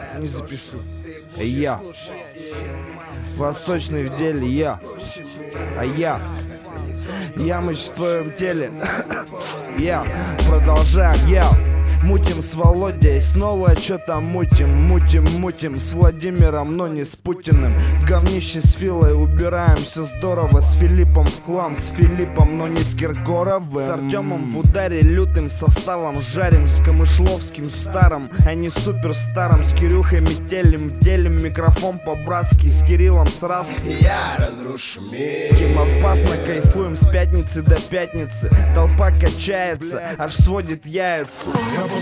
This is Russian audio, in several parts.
не запишу. Я восточный в деле, я. А я Ямыч в твоем теле. Я продолжаем, я. Мутим с Володей, снова что-то мутим с Владимиром, но не с Путиным. В говнище с Филой убираем, все здорово. С Филиппом в хлам, с Филиппом, но не с Киркоровым. С Артемом в ударе лютым составом жарим. С Камышловским старым, а не суперстаром. С Кирюхой метелем, делим микрофон по-братски. С Кириллом с Растом я разрушу мир. С кем опасно кайфуем с пятницы до пятницы. Толпа качается, аж сводит яйца.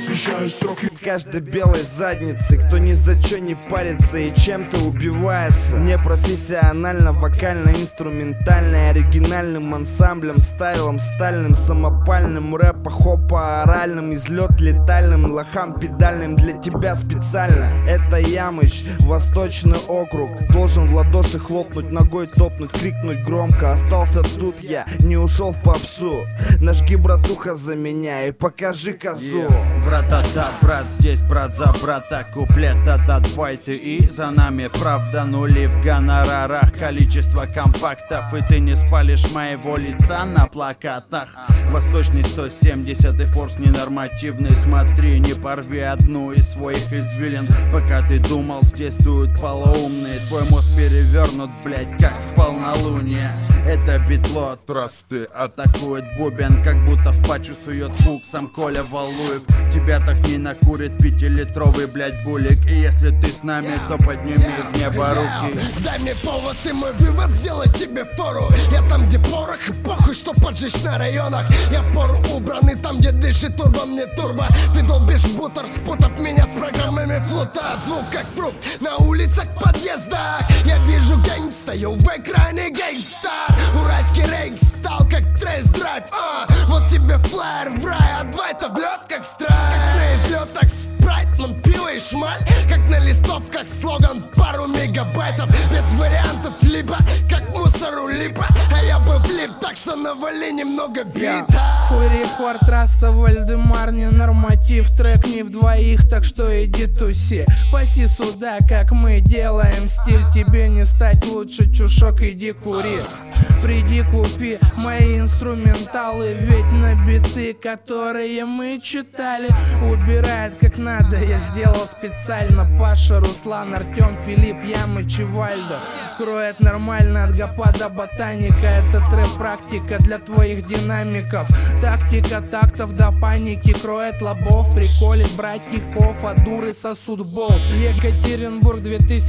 Каждой белой задницы, кто ни за чё не парится и чем-то убивается. Непрофессионально, вокально-инструментально, оригинальным ансамблем, стайлом стальным, самопальным, рэпа, хопа, оральным, излет летальным, лохам педальным для тебя специально. Это Ямыч, Восточный округ. Должен в ладоши хлопнуть, ногой топнуть, крикнуть громко. Остался тут я, не ушел в попсу. Нажги, братуха, за меня и покажи козу. Брата-та, брат, здесь брат за брата. Куплет-та-та, твой ты и за нами. Правда, нули в гонорарах, количество компактов. И ты не спалишь моего лица на плакатах. Восточный 170 и форс ненормативный. Смотри, не порви одну из своих извилин. Пока ты думал, здесь дуют полоумные. Твой мозг перевернут, блять, как в полнолуние. Это битло, тросты атакует бубен, как будто в пачу сует хук сам Коля Валуев. Тебя так не накурит 5-литровый, блять, булик. И если ты с нами, то подними в небо руки. Дай мне повод и мой вывод сделать тебе фору. Я там, где порох и похуй, что поджечь на районах. Я пору убранный там, где дышит турбо, мне турбо. Ты долбишь бутер, спутав меня с программами флута. Звук как фрукт на улицах, подъездах. Я вижу гэнгста, я в экране гэнгстар. Уральский рейк стал как трейс-драйв. Вот тебе флайер в рай, а два это в лед как страйк. Как на излет, так спрайт, нам пиво и шмаль. Как на листовках слоган пару мегабайтов. Без вариантов либо как мусору липа. А я бы влип, так что навали немного бита. Хуй рекорд, Раста, Вальдемар, не норматив. Трек не в двоих, так что иди туси. Паси сюда, как мы делаем стиль. Тебе не стать лучше, чушок, иди кури. Приди, купи мои инструменталы. Ведь на биты, которые мы читали, убирает как надо, я сделал специально. Паша, Руслан, Артем, Филипп, Ямыч и Вальдо. Кроет нормально от гопа до ботаника. Это трэп-практика для твоих динамиков. Тактика тактов до паники. Кроет лобов, приколит братников. А дуры сосут болт. Екатеринбург,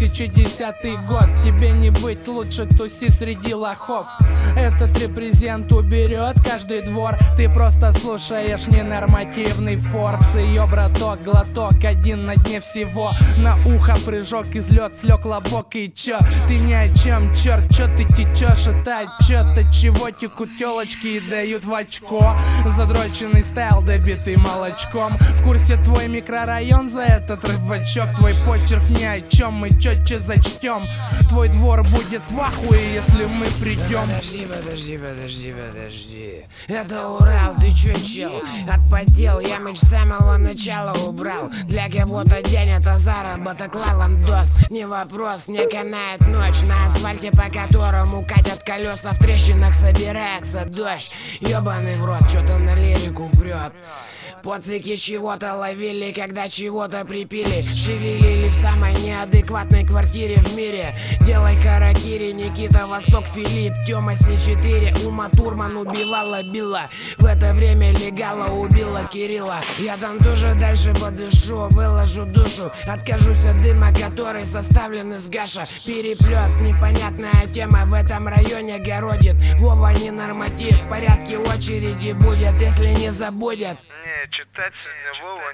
2010 год. Тебе не быть, лучше туси среди лохов. Этот репрезент уберет каждый двор. Ты просто слушаешь ненормативный Форбс. Ее браток, глоток, один на дне всего. На ухо прыжок, излет, слег лобок. И чё? Ты ни о чем, черт, чё ты течешь? Это отчет, чего текут телочки и дают в очко. Задроченный стайл, добитый молочком. В курсе твой микрорайон за этот рыбачок. Твой почерк ни о чем, мы четче зачтем. Твой двор будет в ахуе, если мы придем. Подожди. Это Урал, ты чё, чел? Отпотел, Ямыч с самого начала убрал. Для кого-то день это заработок, лавандос. Не вопрос, не канает ночь. На асфальте, по которому катят колеса, в трещинах собирается дождь. Ёбаный в рот, чё-то на лирику прёт. Поцыки чего-то ловили, когда чего-то припили. Шевелили в самой неадекватной квартире в мире. Делай харакири, Никита, Восток, Филипп, Тёма, С4. Ума Турман убивала Билла. В это время Легала убила Кирилла. Я там тоже дальше подышу, выложу душу. Откажусь от дыма, который составлен из гаша. Переплет, непонятная тема в этом районе городит. Вова не норматив, в порядке очереди будет, если не забудет. Читать сегодня Вова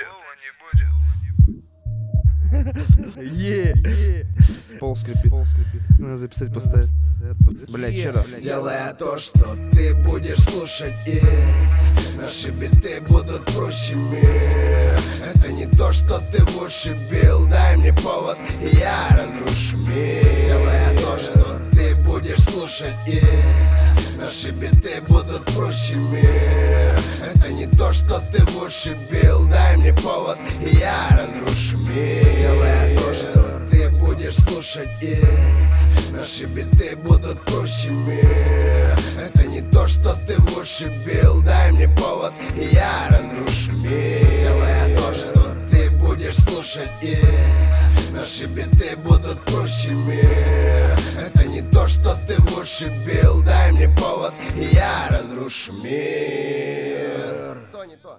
не будет. Пол скрипит. Надо записать, поставить. Блять, вчера. Делая то, что ты будешь слушать, и наши биты будут проще мир. Это не то, что ты в уши бил. Дай мне повод, и я разрушу мир. Делая то, что ты будешь слушать, и наши биты будут проще мир. Это не то, что ты в уши бил. Дай мне повод, и я разрушу мир. Делая слушать, и наши биты будут прущими. Это не то, что ты в уши бил. Дай мне повод, и я разрушу мир. Делая то, что ты будешь слушать, и наши биты будут прущими. Это не то, что ты в уши бил. Дай мне повод, и я разрушу мир. То не то.